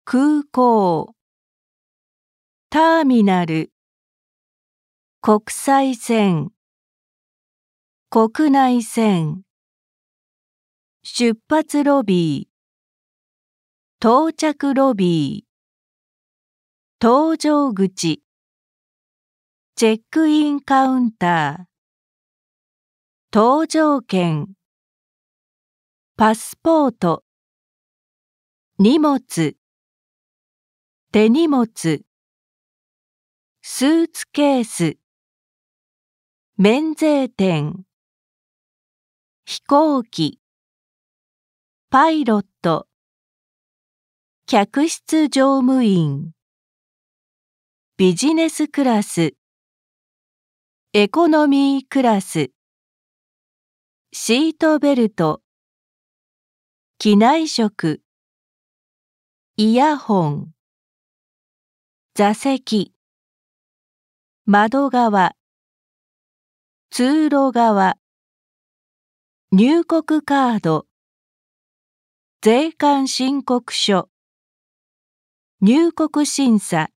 空港、ターミナル、国際線、国内線、出発ロビー、到着ロビー、搭乗口、チェックインカウンター、搭乗券、パスポート、荷物、手荷物、スーツケース、免税店、飛行機、パイロット、客室乗務員、ビジネスクラス、エコノミークラス、シートベルト、機内食、イヤホン、座席、窓側、通路側、入国カード、税関申告書、入国審査、